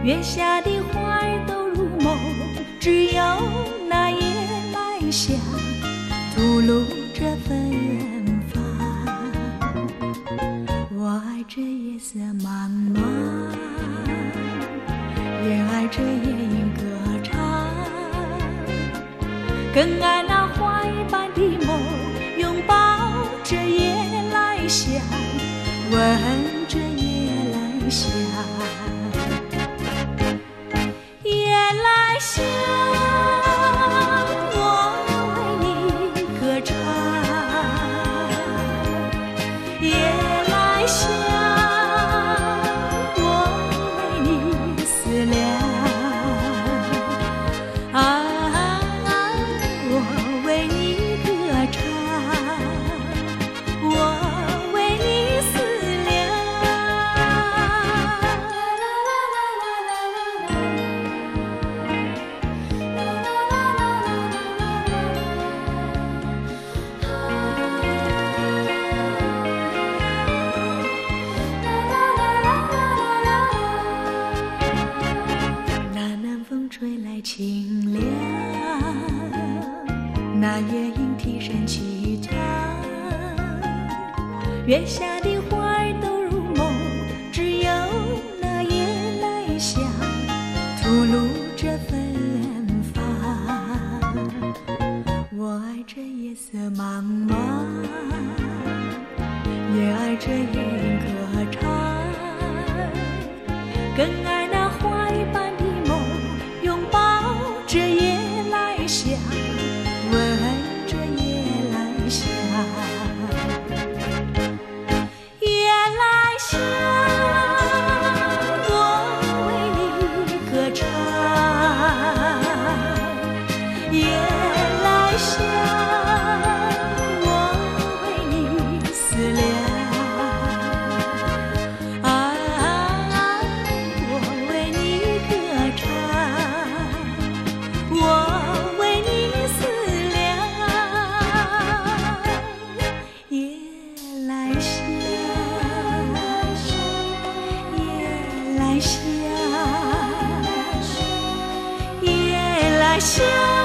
月下的花儿都入梦，只有那夜来香吐露着芬芳。我爱这夜色茫茫，也爱这夜莺歌唱，更爱那花儿般的梦，拥抱着夜来香，闻着夜来香。夜来香，我为你歌唱。夜来香，我为你思量。我为你歌唱，我为你思量。那南风吹来清凉，那夜莺啼声齐唱，月下的花儿都入梦，只有那夜来香吐露着芬芳。我爱这夜色茫茫，也爱这夜莺歌唱，更爱那花儿般的梦，拥抱着夜来香，闻着夜来香。夜来香，我为你歌唱。夜来香，我为你思量。我为你歌唱，我为你思量。夜来香，夜来香，夜来香。